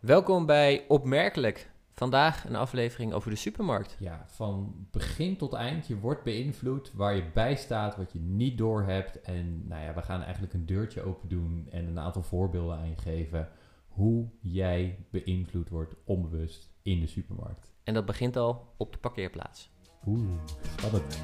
Welkom bij Opmerkelijk. Vandaag een aflevering over de supermarkt. Ja, van begin tot eind. Je wordt beïnvloed waar je bij staat, wat je niet doorhebt. En nou ja, we gaan eigenlijk een deurtje open doen en een aantal voorbeelden aan je geven hoe jij beïnvloed wordt onbewust in de supermarkt. En dat begint al op de parkeerplaats. Spannend.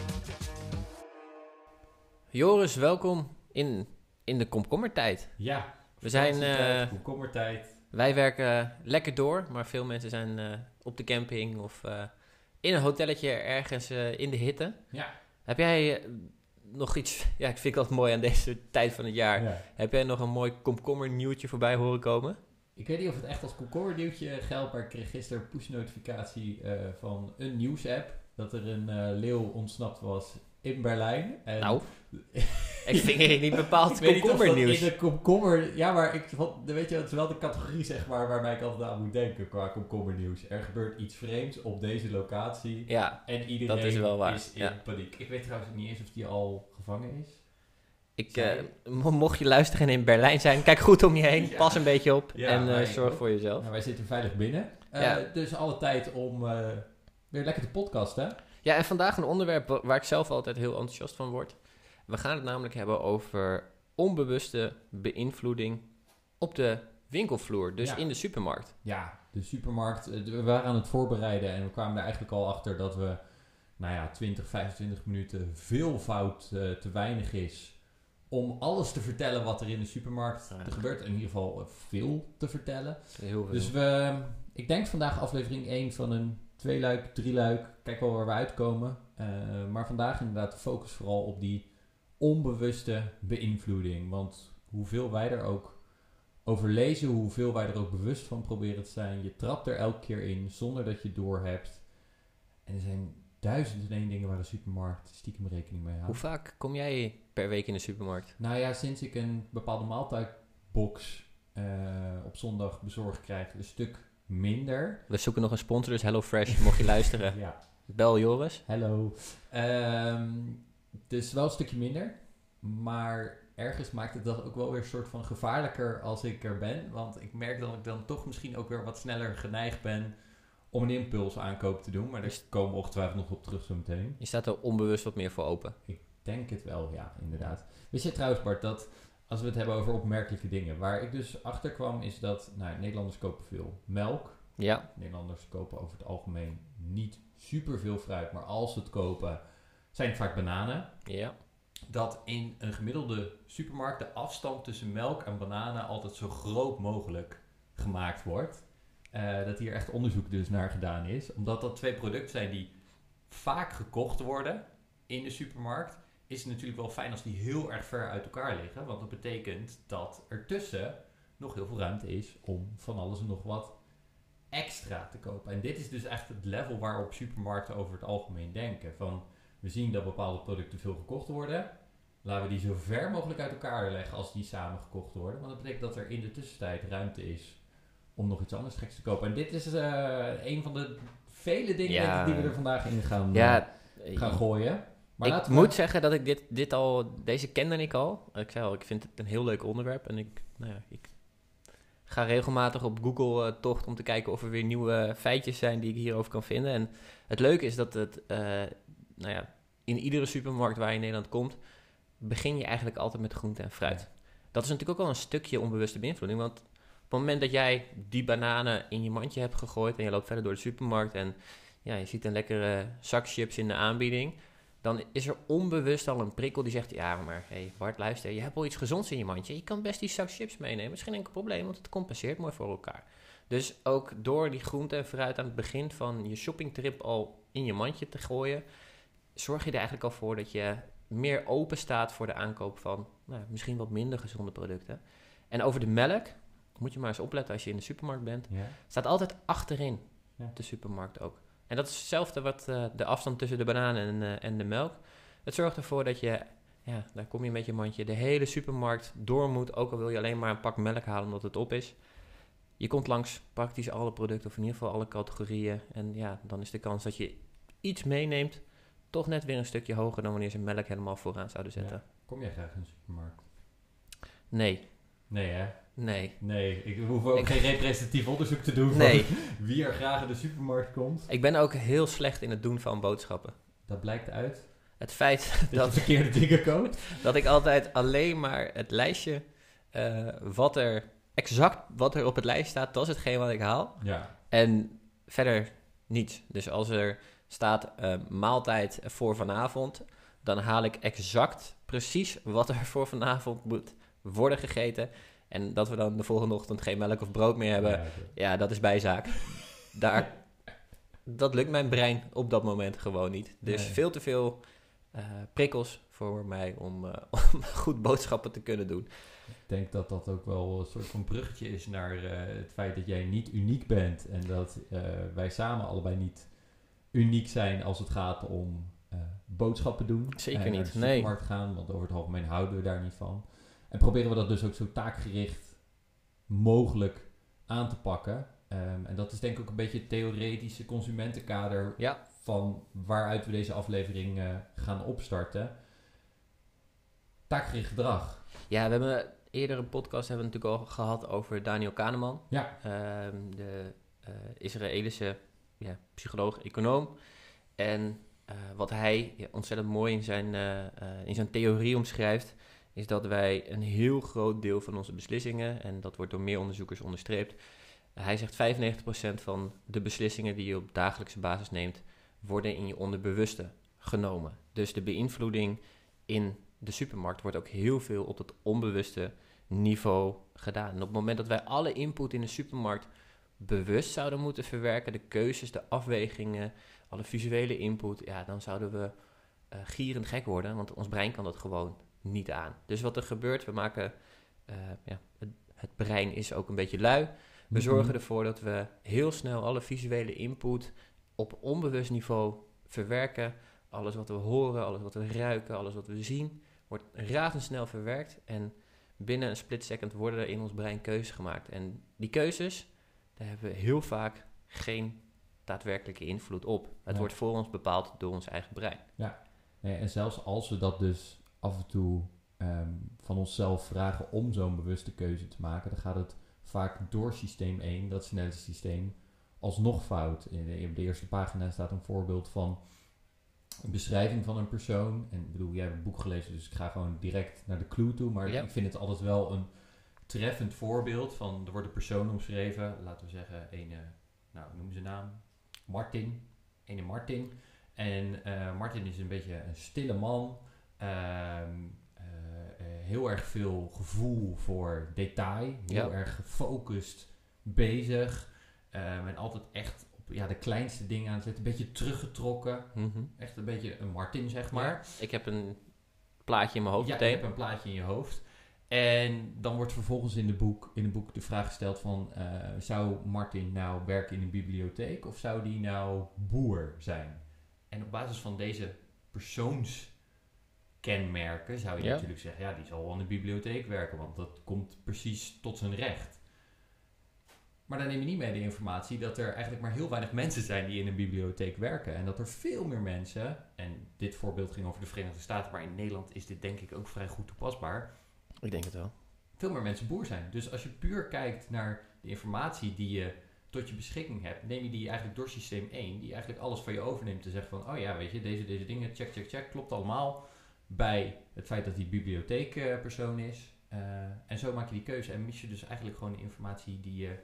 Joris, welkom in de komkommertijd. Ja, We zijn, komkommertijd. Wij werken lekker door, maar veel mensen zijn op de camping of in een hotelletje ergens in de hitte. Ja. Heb jij nog iets, ja, ik vind het altijd mooi aan deze tijd van het jaar. Ja. Heb jij nog een mooi komkommernieuwtje voorbij horen komen? Ik weet niet of het echt als komkommernieuwtje geldt, maar ik kreeg gisteren push-notificatie van een nieuwsapp dat er een leeuw ontsnapt was in Berlijn. En Nou, ik vind het niet bepaald ik weet niet of dat komkommernieuws. in de komkommer... Ja, maar weet je, het is wel de categorie zeg maar waarbij ik altijd aan moet denken qua komkommernieuws. Er gebeurt iets vreemds op deze locatie Ja, en iedereen dat is wel waar. is in paniek. Ik weet trouwens ook niet eens of die al gevangen is. Mocht je luisteren en in Berlijn zijn, kijk goed om je heen, Ja. pas een beetje op Ja, en maar zorg ook. voor jezelf. Nou, wij zitten veilig binnen. Ja. Dus alle tijd om weer lekker te podcasten. Ja, en vandaag een onderwerp waar ik zelf altijd heel enthousiast van word. We gaan het namelijk hebben over onbewuste beïnvloeding op de winkelvloer, dus Ja. in de supermarkt. Ja, de supermarkt. We waren aan het voorbereiden en we kwamen er eigenlijk al achter dat we, 20, 25 minuten veelvoud te weinig is om alles te vertellen wat er in de supermarkt Ja. er gebeurt. In ieder geval veel te vertellen. Heel veel. Dus ik denk vandaag aflevering 1 van een 2-luik, 3-luik. Kijk wel waar we uitkomen. Maar vandaag inderdaad de focus vooral op die onbewuste beïnvloeding. Want hoeveel wij er ook over lezen, hoeveel wij er ook bewust van proberen te zijn. Je trapt er elke keer in zonder dat je het doorhebt. En er zijn 1001 dingen waar de supermarkt stiekem rekening mee houdt. Hoe vaak kom jij per week in de supermarkt? Nou ja, sinds ik een bepaalde maaltijdbox op zondag bezorgd krijg, een stuk minder. We zoeken nog een sponsor, dus HelloFresh, mocht je luisteren. Ja, Bel Joris. hello. Dus wel een stukje minder. Maar ergens maakt het dat ook wel weer een soort van gevaarlijker als ik er ben. Want ik merk dat ik dan toch misschien ook weer wat sneller geneigd ben om een impulsaankoop te doen. Maar daar komen we ongetwijfeld nog op terug zo meteen. Je staat er onbewust wat meer voor open. Ik denk het wel, ja, inderdaad. Wist je trouwens, Bart, dat als we het hebben over opmerkelijke dingen. Waar ik dus achter kwam is dat Nederlanders kopen veel melk. Ja, Nederlanders kopen over het algemeen niet superveel fruit. Maar als ze het kopen, zijn het vaak bananen. ja. Dat in een gemiddelde supermarkt de afstand tussen melk en bananen altijd zo groot mogelijk gemaakt wordt. Dat hier echt onderzoek dus naar gedaan is. Omdat dat twee producten zijn die vaak gekocht worden in de supermarkt, is het natuurlijk wel fijn als die heel erg ver uit elkaar liggen. Want dat betekent dat ertussen nog heel veel ruimte is om van alles en nog wat extra te kopen. En dit is dus echt het level waarop supermarkten over het algemeen denken. Van, we zien dat bepaalde producten veel gekocht worden. Laten we die zo ver mogelijk uit elkaar leggen als die samen gekocht worden. Want dat betekent dat er in de tussentijd ruimte is om nog iets anders geks te kopen. En dit is een van de vele dingen Ja. denk ik, die we er vandaag in gaan gooien. Maar ik laten we- moet zeggen dat ik deze kende ik al. Ik zei al, ik vind het een heel leuk onderwerp. En ik ga regelmatig op Google tocht om te kijken of er weer nieuwe feitjes zijn die ik hierover kan vinden. En het leuke is dat het, in iedere supermarkt waar je in Nederland komt, begin je eigenlijk altijd met groente en fruit. Ja. Dat is natuurlijk ook wel een stukje onbewuste beïnvloeding. Want op het moment dat jij die bananen in je mandje hebt gegooid en je loopt verder door de supermarkt en ja, je ziet een lekkere zak chips in de aanbieding, dan is er onbewust al een prikkel die zegt, ja, maar hey Bart, luister, je hebt al iets gezonds in je mandje. Je kan best die zak chips meenemen. Dat is geen enkel probleem, want het compenseert mooi voor elkaar. Dus ook door die groente en fruit aan het begin van je shoppingtrip al in je mandje te gooien, zorg je er eigenlijk al voor dat je meer open staat voor de aankoop van misschien wat minder gezonde producten. En over de melk moet je maar eens opletten als je in de supermarkt bent. Ja. Staat altijd achterin Ja. de supermarkt ook. En dat is hetzelfde wat de afstand tussen de bananen en de melk. Het zorgt ervoor dat je, daar kom je met je mandje, de hele supermarkt door moet. Ook al wil je alleen maar een pak melk halen omdat het op is. Je komt langs praktisch alle producten, of in ieder geval alle categorieën. En ja, dan is de kans dat je iets meeneemt toch net weer een stukje hoger dan wanneer ze melk helemaal vooraan zouden zetten. Ja. Kom jij graag in de supermarkt? Nee. Nee, hè? Nee. Nee, ik hoef ook geen representatief onderzoek te doen Nee. van wie er graag in de supermarkt komt. Ik ben ook heel slecht in het doen van boodschappen. Dat blijkt uit Het feit dat je verkeerde dingen koopt. dat ik altijd alleen maar het lijstje, wat er op het lijst staat, dat is hetgeen wat ik haal. Ja. En verder niets. Dus als er staat maaltijd voor vanavond, dan haal ik exact precies wat er voor vanavond moet worden gegeten. En dat we dan de volgende ochtend geen melk of brood meer hebben, ja, dat is bijzaak. Dat lukt mijn brein op dat moment gewoon niet. Dus Nee. veel te veel prikkels voor mij om goed boodschappen te kunnen doen. Ik denk dat dat ook wel een soort van bruggetje is naar het feit dat jij niet uniek bent. En dat wij samen allebei niet uniek zijn als het gaat om boodschappen doen. Zeker Naar niet, de nee. supermarkt gaan, want over het algemeen houden we daar niet van. En proberen we dat dus ook zo taakgericht mogelijk aan te pakken. En dat is denk ik ook een beetje het theoretische consumentenkader Ja. van waaruit we deze aflevering gaan opstarten. Taakgericht gedrag. Ja, we hebben eerder een podcast natuurlijk al gehad over Daniel Kahneman. Ja. De Israëlische psycholoog, econoom. En wat hij ontzettend mooi in zijn theorie omschrijft, is dat wij een heel groot deel van onze beslissingen, en dat wordt door meer onderzoekers onderstreept, hij zegt 95% van de beslissingen die je op dagelijkse basis neemt, worden in je onderbewuste genomen. Dus de beïnvloeding in de supermarkt wordt ook heel veel op het onbewuste niveau gedaan. En op het moment dat wij alle input in de supermarkt bewust zouden moeten verwerken, de keuzes, de afwegingen, alle visuele input, ja, dan zouden we gierend gek worden, want ons brein kan dat gewoon niet aan. Dus wat er gebeurt, we maken, het brein is ook een beetje lui. We zorgen ervoor dat we heel snel alle visuele input op onbewust niveau verwerken. Alles wat we horen, alles wat we ruiken, alles wat we zien, wordt razendsnel verwerkt. En binnen een split second worden er in ons brein keuzes gemaakt. En die keuzes, daar hebben we heel vaak geen daadwerkelijke invloed op. Het wordt voor ons bepaald door ons eigen brein. Ja, nee, en zelfs als we dat dus af en toe van onszelf vragen om zo'n bewuste keuze te maken, dan gaat het vaak door systeem 1, dat snelle systeem, alsnog fout. In de eerste pagina staat een voorbeeld van een beschrijving van een persoon. En ik bedoel, jij hebt het boek gelezen, dus ik ga gewoon direct naar de clue toe. Maar ik vind het altijd wel een treffend voorbeeld van, er wordt een persoon omschreven, laten we zeggen, noem zijn naam, Martin. Martin. En Martin is een beetje een stille man. Heel erg veel gevoel voor detail. Heel erg gefocust bezig. En altijd echt op de kleinste dingen aan het zetten. Een beetje teruggetrokken. Mm-hmm. Echt een beetje een Martin, zeg maar. Ja, ik heb een plaatje in mijn hoofd meteen. Je hebt een plaatje in je hoofd. En dan wordt vervolgens in het boek de vraag gesteld van, zou Martin nou werken in een bibliotheek of zou die nou boer zijn? En op basis van deze persoonskenmerken zou je natuurlijk zeggen, die zal wel in de bibliotheek werken, want dat komt precies tot zijn recht. Maar dan neem je niet mee de informatie dat er eigenlijk maar heel weinig mensen zijn die in een bibliotheek werken. En dat er veel meer mensen, en dit voorbeeld ging over de Verenigde Staten, maar in Nederland is dit denk ik ook vrij goed toepasbaar. Ik denk het wel. Veel meer mensen boer zijn. Dus als je puur kijkt naar de informatie die je tot je beschikking hebt, neem je die eigenlijk door systeem 1, die eigenlijk alles van je overneemt te zeggen van, weet je, deze dingen, check, klopt allemaal bij het feit dat die bibliotheekpersoon is. En zo maak je die keuze en mis je dus eigenlijk gewoon de informatie die je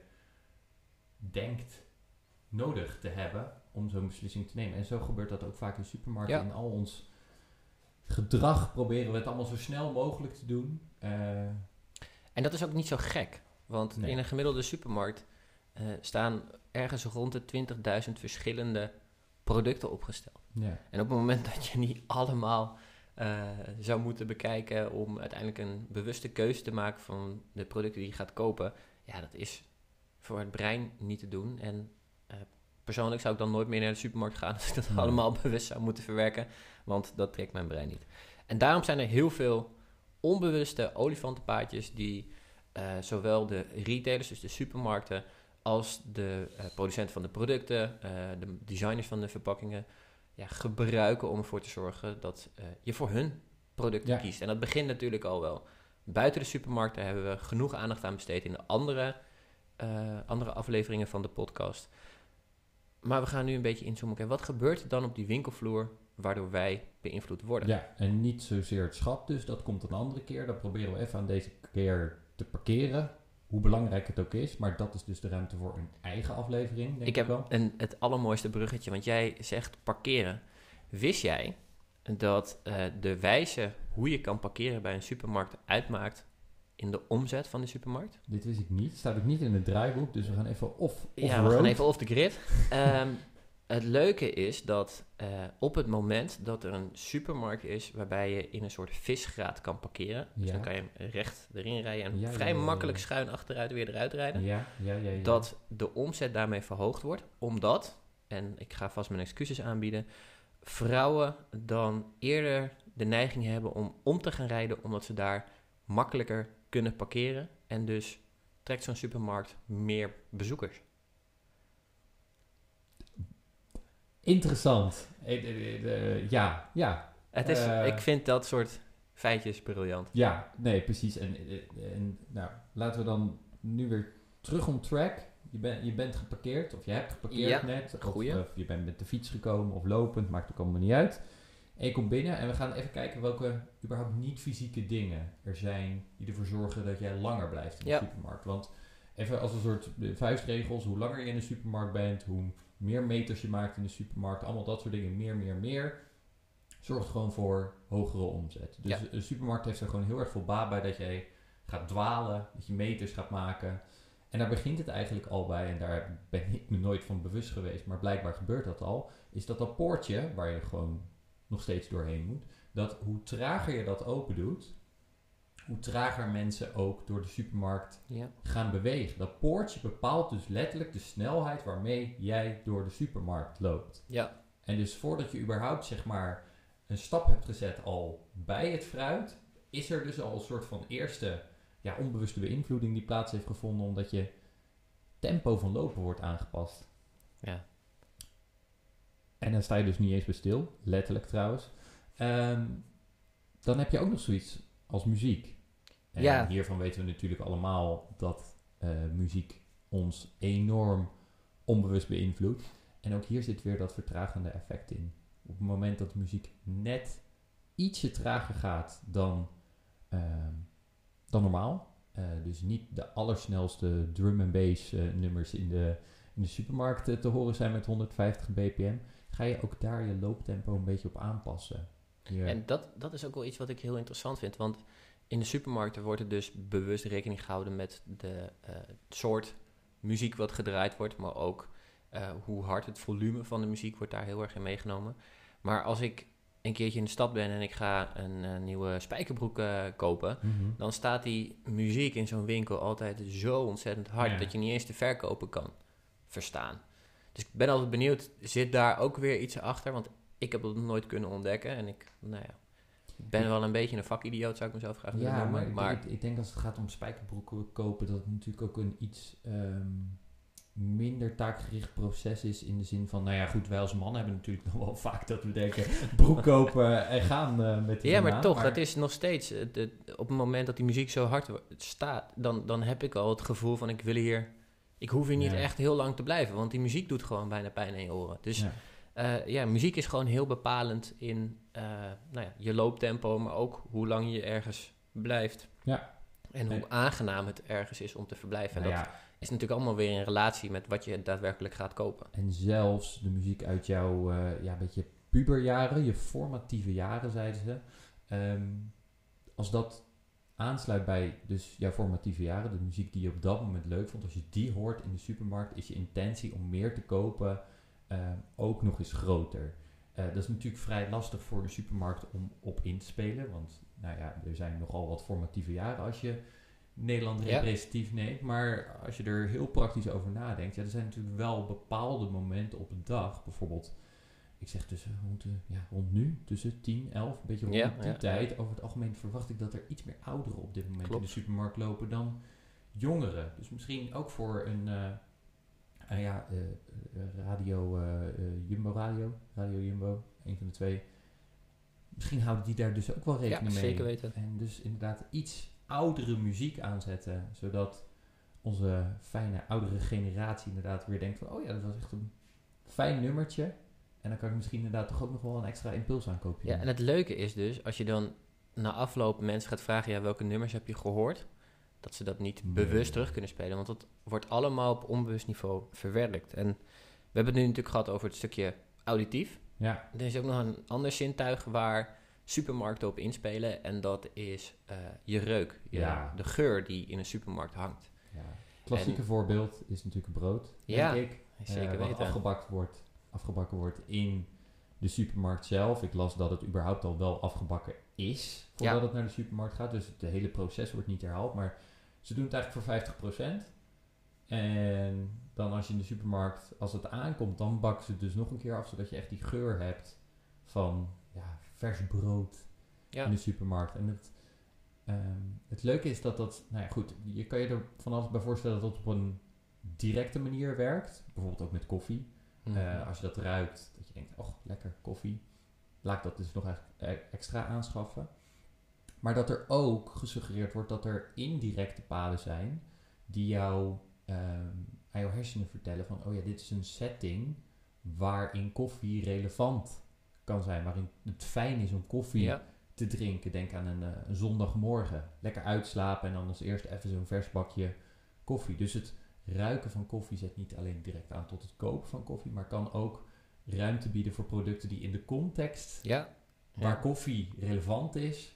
denkt nodig te hebben om zo'n beslissing te nemen. En zo gebeurt dat ook vaak in supermarkten. In al ons gedrag proberen we het allemaal zo snel mogelijk te doen. En dat is ook niet zo gek. Want in een gemiddelde supermarkt staan ergens rond de 20.000 verschillende producten opgesteld. Ja. En op het moment dat je niet allemaal zou moeten bekijken om uiteindelijk een bewuste keuze te maken van de producten die je gaat kopen, dat is voor het brein niet te doen. En persoonlijk zou ik dan nooit meer naar de supermarkt gaan als ik dat allemaal bewust zou moeten verwerken, want dat trekt mijn brein niet. En daarom zijn er heel veel onbewuste olifantenpaadjes die zowel de retailers, dus de supermarkten, als de producenten van de producten, de designers van de verpakkingen, gebruiken om ervoor te zorgen dat je voor hun producten kiest. En dat begint natuurlijk al wel buiten de supermarkt, daar hebben we genoeg aandacht aan besteed in de andere afleveringen van de podcast. Maar we gaan nu een beetje inzoomen. Oké, wat gebeurt er dan op die winkelvloer waardoor wij beïnvloed worden? Ja, en niet zozeer het schap dus, dat komt een andere keer. Dat proberen we even aan deze keer te parkeren. Hoe belangrijk het ook is, maar dat is dus de ruimte voor een eigen aflevering, denk ik wel. Ik heb het allermooiste bruggetje, want jij zegt parkeren. Wist jij dat de wijze hoe je kan parkeren bij een supermarkt uitmaakt in de omzet van de supermarkt? Dit wist ik niet. Staat ook niet in het draaiboek, dus we gaan even we gaan even off the grid. Het leuke is dat op het moment dat er een supermarkt is waarbij je in een soort visgraat kan parkeren, dus dan kan je recht erin rijden en vrij makkelijk schuin achteruit weer eruit rijden, dat de omzet daarmee verhoogd wordt, omdat, en ik ga vast mijn excuses aanbieden, vrouwen dan eerder de neiging hebben om te gaan rijden, omdat ze daar makkelijker kunnen parkeren en dus trekt zo'n supermarkt meer bezoekers. Interessant. Ja. Het is, ik vind dat soort feitjes briljant. Ja, nee, precies. En nou, laten we dan nu weer terug on track. Je bent geparkeerd, of je hebt geparkeerd net. Of je bent met de fiets gekomen of lopend, maakt ook allemaal niet uit. En je komt binnen en we gaan even kijken welke überhaupt niet-fysieke dingen er zijn die ervoor zorgen dat jij langer blijft in de supermarkt. Want even als een soort vuistregels, hoe langer je in de supermarkt bent, hoe meer meters je maakt in de supermarkt, allemaal dat soort dingen, meer, zorgt gewoon voor hogere omzet. Dus een supermarkt heeft er gewoon heel erg veel baat bij dat jij gaat dwalen, dat je meters gaat maken. En daar begint het eigenlijk al bij, en daar ben ik me nooit van bewust geweest, maar blijkbaar gebeurt dat al, is dat poortje, waar je gewoon nog steeds doorheen moet, dat hoe trager je dat open doet, hoe trager mensen ook door de supermarkt gaan bewegen. Dat poortje bepaalt dus letterlijk de snelheid waarmee jij door de supermarkt loopt. Ja. En dus voordat je überhaupt zeg maar een stap hebt gezet al bij het fruit, is er dus al een soort van eerste onbewuste beïnvloeding die plaats heeft gevonden, omdat je tempo van lopen wordt aangepast. Ja. En dan sta je dus niet eens bij stil, letterlijk trouwens. Dan heb je ook nog zoiets als muziek. En hiervan weten we natuurlijk allemaal dat muziek ons enorm onbewust beïnvloedt. En ook hier zit weer dat vertragende effect in. Op het moment dat de muziek net ietsje trager gaat dan normaal. Dus niet de allersnelste drum en bass nummers in de supermarkt te horen zijn met 150 bpm. Ga je ook daar je looptempo een beetje op aanpassen. En dat is ook wel iets wat ik heel interessant vind. Want in de supermarkten wordt er dus bewust rekening gehouden met de soort muziek wat gedraaid wordt. Maar ook hoe hard het volume van de muziek wordt daar heel erg in meegenomen. Maar als ik een keertje in de stad ben en ik ga een nieuwe spijkerbroek kopen, dan staat die muziek in zo'n winkel altijd zo ontzettend hard dat je niet eens de verkoper kan verstaan. Dus ik ben altijd benieuwd, zit daar ook weer iets achter? Want ik heb dat nog nooit kunnen ontdekken en ik ben wel een beetje een vakidioot, zou ik mezelf graag willen noemen. Maar ik denk als het gaat om spijkerbroeken kopen, dat het natuurlijk ook een iets minder taakgericht proces is, in de zin van, wij als mannen hebben natuurlijk nog wel vaak dat we denken, broek kopen en gaan met die maar toch, het is nog steeds, op het moment dat die muziek zo hard staat, dan heb ik al het gevoel van, ik hoef hier niet echt heel lang te blijven, want die muziek doet gewoon bijna pijn in je oren. Dus muziek is gewoon heel bepalend in je looptempo, maar ook hoe lang je ergens blijft. Ja. En hoe aangenaam het ergens is om te verblijven. En dat is natuurlijk allemaal weer in relatie met wat je daadwerkelijk gaat kopen. En zelfs de muziek uit jouw beetje puberjaren, je formatieve jaren, zeiden ze. Als dat aansluit bij dus jouw formatieve jaren, de muziek die je op dat moment leuk vond, als je die hoort in de supermarkt, is je intentie om meer te kopen ook nog eens groter. Dat is natuurlijk vrij lastig voor de supermarkt om op in te spelen, want er zijn nogal wat formatieve jaren als je Nederland representatief neemt, maar als je er heel praktisch over nadenkt, er zijn natuurlijk wel bepaalde momenten op een dag, bijvoorbeeld, ik zeg rond nu, tussen 10, 11, een beetje rond die tijd. Over het algemeen verwacht ik dat er iets meer ouderen op dit moment in de supermarkt lopen dan jongeren. Dus misschien ook voor een Radio Jumbo, een van de twee. Misschien houden die daar dus ook wel rekening mee. Zeker weten. En dus inderdaad iets oudere muziek aanzetten, zodat onze fijne oudere generatie inderdaad weer denkt van, oh ja, dat was echt een fijn nummertje. En dan kan ik misschien inderdaad toch ook nog wel een extra impuls aankopen. Ja, en het leuke is dus, als je dan na afloop mensen gaat vragen, ja, welke nummers heb je gehoord? Dat ze dat niet bewust terug kunnen spelen, want dat wordt allemaal op onbewust niveau verwerkt. En we hebben het nu natuurlijk gehad over het stukje auditief. Ja. Er is ook nog een ander zintuig waar supermarkten op inspelen en dat is je reuk, de geur die in een supermarkt hangt. Ja. Klassieke voorbeeld is natuurlijk brood, ja, denk ik. Zeker wat weten. afgebakken wordt in de supermarkt zelf. Ik las dat het überhaupt al wel afgebakken is voordat het naar de supermarkt gaat. Dus het hele proces wordt niet herhaald. Maar ze doen het eigenlijk voor 50%. En dan als je in de supermarkt, als het aankomt, dan bakken ze het dus nog een keer af. Zodat je echt die geur hebt van vers brood in de supermarkt. En het leuke is dat, nou ja goed, je kan je er van alles bij voorstellen dat het op een directe manier werkt. Bijvoorbeeld ook met koffie. Als je dat ruikt, dat je denkt, oh, lekker koffie. Laat ik dat dus nog extra aanschaffen. Maar dat er ook gesuggereerd wordt dat er indirecte paden zijn die jou aan jouw hersenen vertellen van, oh ja, dit is een setting waarin koffie relevant kan zijn. Waarin het fijn is om koffie te drinken. Denk aan een zondagmorgen. Lekker uitslapen en dan als eerste even zo'n vers bakje koffie. Dus het ruiken van koffie zet niet alleen direct aan tot het kopen van koffie, maar kan ook ruimte bieden voor producten die in de context waar koffie relevant is,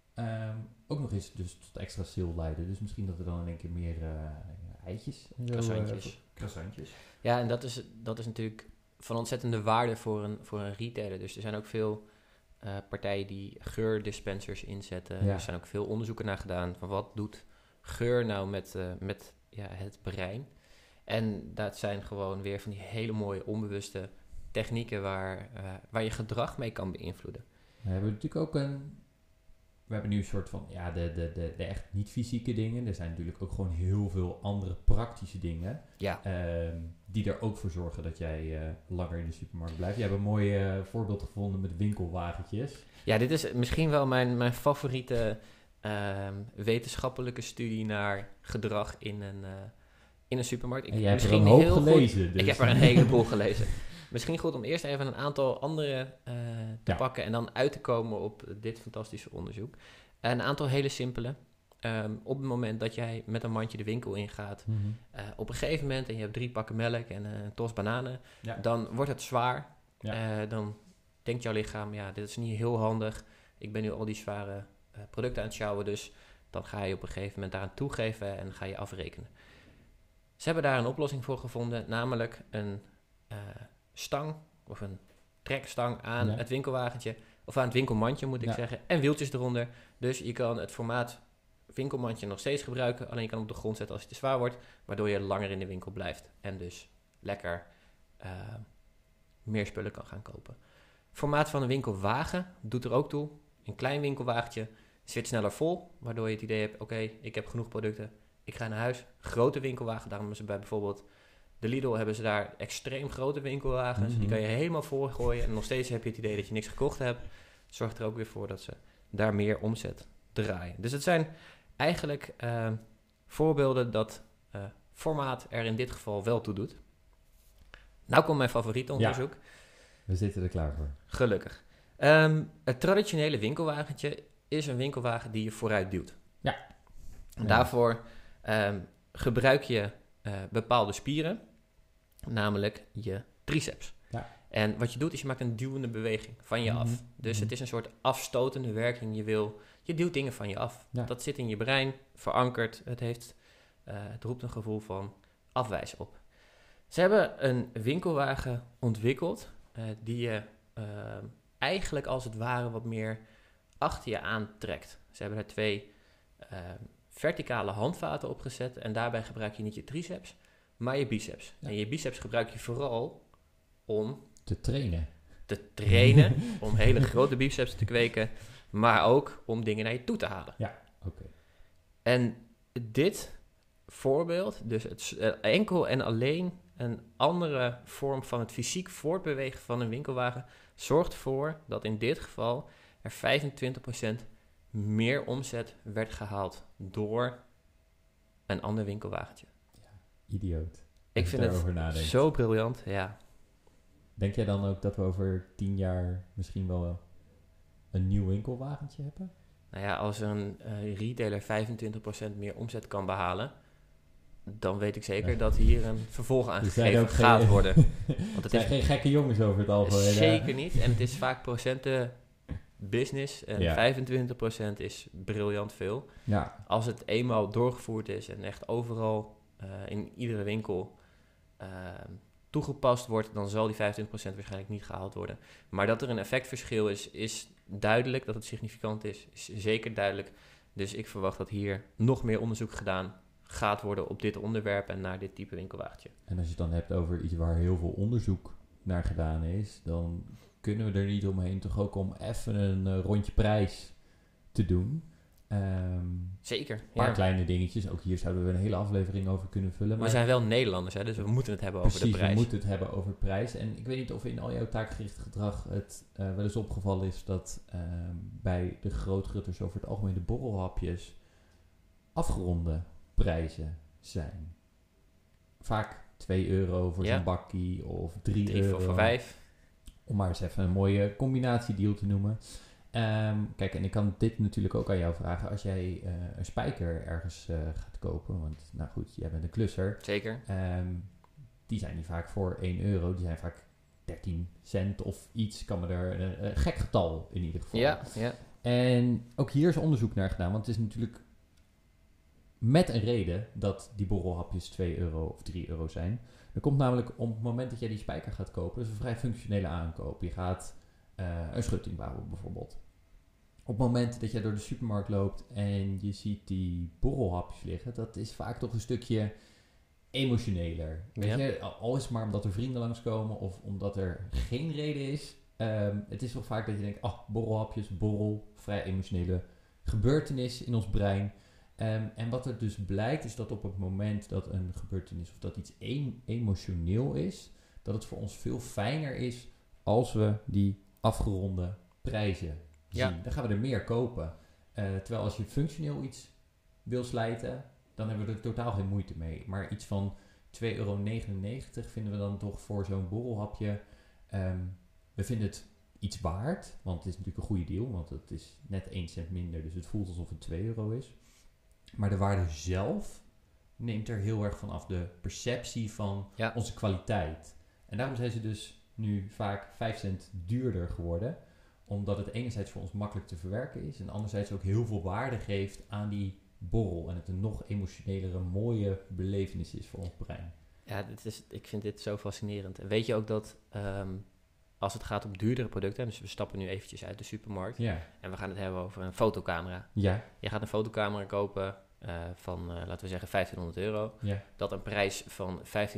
ook nog eens dus tot extra sale leiden. Dus misschien dat er dan in één keer meer eitjes en croissantjes. Ja, en dat is natuurlijk van ontzettende waarde voor een retailer. Dus er zijn ook veel partijen die geurdispensers inzetten. Er zijn ook veel onderzoeken naar gedaan van wat doet geur nou met het brein. En dat zijn gewoon weer van die hele mooie onbewuste technieken waar je gedrag mee kan beïnvloeden. We hebben natuurlijk ook we hebben nu een soort van, de echt niet fysieke dingen. Er zijn natuurlijk ook gewoon heel veel andere praktische dingen. Ja. Die er ook voor zorgen dat jij langer in de supermarkt blijft. Je hebt een mooi voorbeeld gevonden met winkelwagentjes. Ja, dit is misschien wel mijn favoriete wetenschappelijke studie naar gedrag in een supermarkt. Jij hebt er een hoop gelezen. Dus. Ik heb er een heleboel gelezen. Misschien goed om eerst even een aantal andere te pakken en dan uit te komen op dit fantastische onderzoek. Een aantal hele simpele. Op het moment dat jij met een mandje de winkel ingaat, op een gegeven moment, en je hebt 3 pakken melk en een tos bananen, dan wordt het zwaar. Ja. Dan denkt jouw lichaam, dit is niet heel handig. Ik ben nu al die zware producten aan het sjouwen, dus dan ga je op een gegeven moment daaraan toegeven en ga je afrekenen. Ze hebben daar een oplossing voor gevonden, namelijk een stang of een trekstang aan het winkelwagentje, of aan het winkelmandje moet ik zeggen, en wieltjes eronder. Dus je kan het formaat winkelmandje nog steeds gebruiken, alleen je kan hem op de grond zetten als het te zwaar wordt, waardoor je langer in de winkel blijft en dus lekker meer spullen kan gaan kopen. Formaat van een winkelwagen doet er ook toe. Een klein winkelwagentje zit sneller vol, waardoor je het idee hebt, oké, ik heb genoeg producten, ik ga naar huis. Grote winkelwagen, daarom hebben ze bij bijvoorbeeld de Lidl hebben ze daar extreem grote winkelwagens. Die kan je helemaal volgooien en nog steeds heb je het idee dat je niks gekocht hebt. Het zorgt er ook weer voor dat ze daar meer omzet draaien. Dus het zijn eigenlijk voorbeelden dat formaat er in dit geval wel toe doet. Nou komt mijn favoriete onderzoek. Ja, we zitten er klaar voor. Gelukkig. Het traditionele winkelwagentje is een winkelwagen die je vooruit duwt. Ja. En daarvoor gebruik je bepaalde spieren, namelijk je triceps. Ja. En wat je doet is je maakt een duwende beweging van je af. Dus het is een soort afstotende werking. Je duwt dingen van je af. Ja. Dat zit in je brein, verankerd. Het roept een gevoel van afwijzen op. Ze hebben een winkelwagen ontwikkeld die je eigenlijk als het ware wat meer achter je aantrekt. Ze hebben er 2 verticale handvaten opgezet en daarbij gebruik je niet je triceps, maar je biceps. Ja. En je biceps gebruik je vooral om te trainen, om hele grote biceps te kweken, maar ook om dingen naar je toe te halen. Ja, oké. En dit voorbeeld, dus het enkel en alleen een andere vorm van het fysiek voortbewegen van een winkelwagen, zorgt ervoor dat in dit geval er 25% meer omzet werd gehaald door een ander winkelwagentje. Idioot. Ik Als je vind daarover het nadenkt. zo briljant, ja. Denk jij dan ook dat we over 10 jaar misschien wel een nieuw winkelwagentje hebben? Nou ja, als een retailer 25% meer omzet kan behalen, dan weet ik zeker dat hier een vervolg zijn aangegeven ook gaat geen- worden. Want Het het zijn is geen gekke jongens over het algemeen. zeker niet. En het is vaak procenten business. En Ja. 25% is briljant veel. Ja, Als het eenmaal doorgevoerd is en echt overal in iedere winkel toegepast wordt, dan zal die 25% waarschijnlijk niet gehaald worden. Maar dat er een effectverschil is duidelijk. Dat het significant is zeker duidelijk. Dus ik verwacht dat hier nog meer onderzoek gedaan gaat worden op dit onderwerp en naar dit type winkelwagentje. en als je het dan hebt over iets waar heel veel onderzoek naar gedaan is, dan kunnen we er niet omheen toch ook om even een rondje prijs te doen. Zeker, Een paar ja. kleine dingetjes. Ook hier zouden we een hele aflevering over kunnen vullen. We zijn wel Nederlanders, hè, dus we moeten het hebben over de precies, prijs. we moeten het hebben over prijs. En ik weet niet of in al jouw taakgericht gedrag het wel eens opgevallen is dat bij de grootgutters over het algemeen de borrelhapjes afgeronde prijzen zijn. Vaak 2 euro voor Ja. zo'n bakkie of 3 3 euro. voor 5. Om maar eens even een mooie combinatiedeal te noemen. Kijk, en ik kan dit natuurlijk ook aan jou vragen. Als jij een spijker ergens gaat kopen, want nou goed, jij bent een klusser. Zeker. Die zijn niet vaak voor 1 euro. Die zijn vaak 13 cent of iets. Kan me er een gek getal in ieder geval. Ja. En ook hier is onderzoek naar gedaan. Want het is natuurlijk met een reden dat die borrelhapjes 2 euro of 3 euro zijn. Er komt namelijk op het moment dat jij die spijker gaat kopen, dat is een vrij functionele aankoop. Je gaat een schutting bouwen bijvoorbeeld. Op het moment dat jij door de supermarkt loopt en je ziet die borrelhapjes liggen, dat is vaak toch een stukje emotioneler. Weet Ja. je, al is het maar omdat er vrienden langskomen of omdat er geen reden is. Het is wel vaak dat je denkt, borrelhapjes, borrel, vrij emotionele gebeurtenis in ons brein. En wat er dus blijkt is dat op het moment dat een gebeurtenis of dat iets emotioneel is, dat het voor ons veel fijner is als we die afgeronde prijzen zien. Ja. Dan gaan we er meer kopen. Terwijl als je functioneel iets wil slijten, dan hebben we er totaal geen moeite mee. Maar iets van 2,99 euro vinden we dan toch voor zo'n borrelhapje. We vinden het iets waard, want het is natuurlijk een goede deal, want het is net 1 cent minder, dus het voelt alsof het 2 euro is. Maar de waarde zelf neemt er heel erg van af, de perceptie van onze kwaliteit. En daarom zijn ze dus nu vaak 5 cent duurder geworden, omdat het enerzijds voor ons makkelijk te verwerken is en anderzijds ook heel veel waarde geeft aan die borrel en het een nog emotionelere, mooie belevenis is voor ons brein. Ja, ik vind dit zo fascinerend. En weet je ook dat als het gaat om duurdere producten, dus we stappen nu eventjes uit de supermarkt Ja. en we gaan het hebben over een fotocamera. Ja. Je gaat een fotocamera kopen van, laten we zeggen, 1500 euro. Ja. Dat een prijs van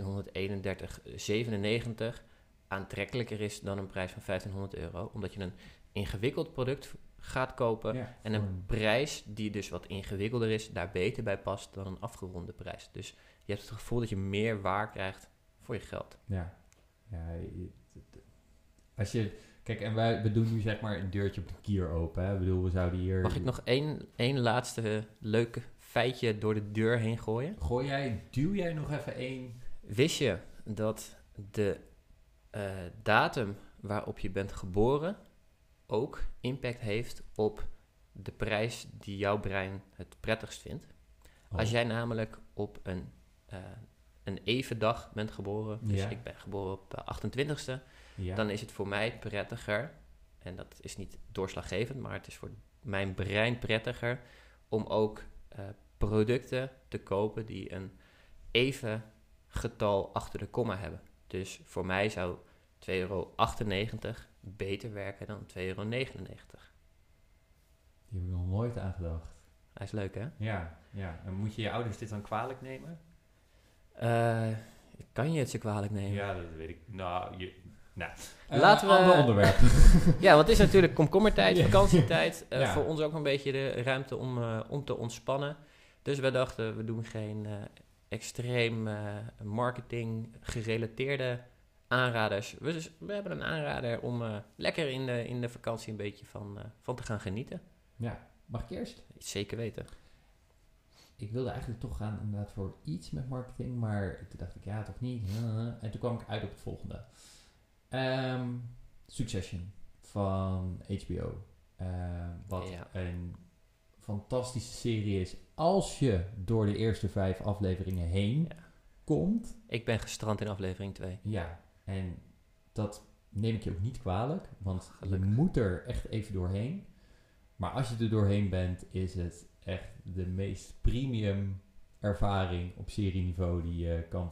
1531,97 aantrekkelijker is dan een prijs van 1500 euro. Omdat je een ingewikkeld product gaat kopen Ja, en een prijs die dus wat ingewikkelder is, daar beter bij past dan een afgeronde prijs. Dus je hebt het gevoel dat je meer waar krijgt voor je geld. Ja. Als je... Kijk, en we doen nu zeg maar een deurtje op de kier open. Hè? Ik bedoel, we zouden hier... Mag ik nog één laatste leuke feitje door de deur heen gooien? Duw jij nog even één? Wist je dat de datum waarop je bent geboren ook impact heeft op de prijs die jouw brein het prettigst vindt? Oh. Als jij namelijk op een even dag bent geboren, dus Ja. ik ben geboren op 28e, Ja. dan is het voor mij prettiger, en dat is niet doorslaggevend, maar het is voor mijn brein prettiger om ook producten te kopen die een even getal achter de komma hebben. Dus voor mij zou 2,98 euro beter werken dan 2,99 euro. Hier heb ik nog nooit aan gedacht. Hij is leuk, hè? Ja. En moet je je ouders dit dan kwalijk nemen? Kan je het ze kwalijk nemen? Ja, dat weet ik. Laten we... Ander onderwerp. Ja, want het is natuurlijk komkommertijd, Ja. vakantietijd. Ja. Voor ons ook een beetje de ruimte om te ontspannen. Dus we dachten, we doen geen extreem marketing gerelateerde aanraders. We hebben een aanrader om lekker in de vakantie een beetje van te gaan genieten. Ja, mag ik eerst? Zeker weten. ik wilde eigenlijk toch gaan inderdaad voor iets met marketing, maar toen dacht ik, ja, toch niet. En toen kwam ik uit op het volgende. Succession van HBO. Wat een fantastische serie is als je door de eerste 5 afleveringen heen komt. Ik ben gestrand in aflevering 2. Ja, en dat neem ik je ook niet kwalijk, want Gelukkig. je moet er echt even doorheen. Maar als je er doorheen bent, is het echt de meest premium ervaring op serieniveau die je kan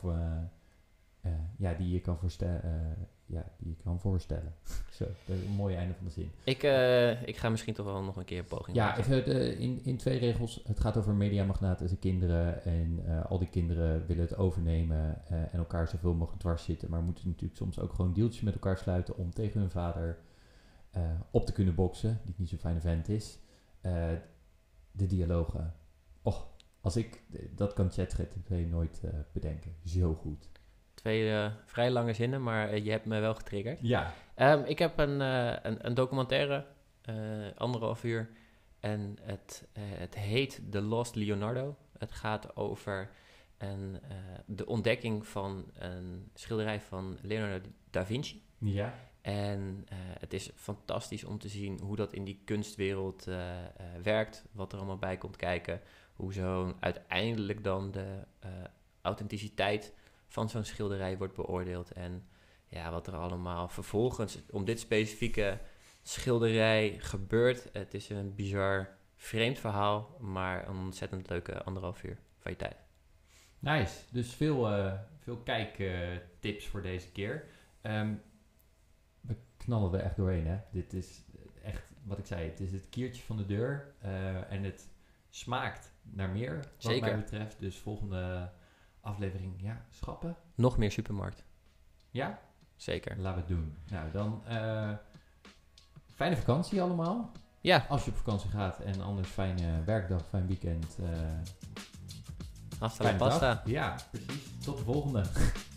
voorstellen. Zo, dat is een mooie einde van de zin. Ik ga misschien toch wel nog een keer een poging Ja, maken. even in 2 regels. Het gaat over mediamagnaten en zijn kinderen. En al die kinderen willen het overnemen en elkaar zoveel mogelijk dwars zitten. Maar moeten natuurlijk soms ook gewoon deeltjes met elkaar sluiten om tegen hun vader op te kunnen boksen. Die niet zo'n fijne vent is. De dialogen. Dat kan ChatGPT nooit bedenken. Zo goed. 2 vrij lange zinnen, maar je hebt me wel getriggerd. Ja. Ik heb een documentaire, 1,5 uur. En het heet The Lost Leonardo. Het gaat over de ontdekking van een schilderij van Leonardo da Vinci. Ja. En het is fantastisch om te zien hoe dat in die kunstwereld werkt. Wat er allemaal bij komt kijken. Hoe zo'n uiteindelijk dan de authenticiteit van zo'n schilderij wordt beoordeeld. En ja, wat er allemaal vervolgens om dit specifieke schilderij gebeurt. Het is een bizar vreemd verhaal, maar een ontzettend leuke 1,5 uur van je tijd. Nice. Dus veel kijktips voor deze keer. We knallen er echt doorheen, hè. Dit is echt, wat ik zei, het is het kiertje van de deur. En het smaakt naar meer, wat Zeker. mij betreft. Dus volgende aflevering, schappen. Nog meer supermarkt. Ja? Zeker. Laten we het doen. Nou, dan fijne vakantie allemaal. Ja, Als je op vakantie gaat en anders fijne werkdag, fijn weekend. hasta la Fijne dag. pasta. Ja, precies. Tot de volgende.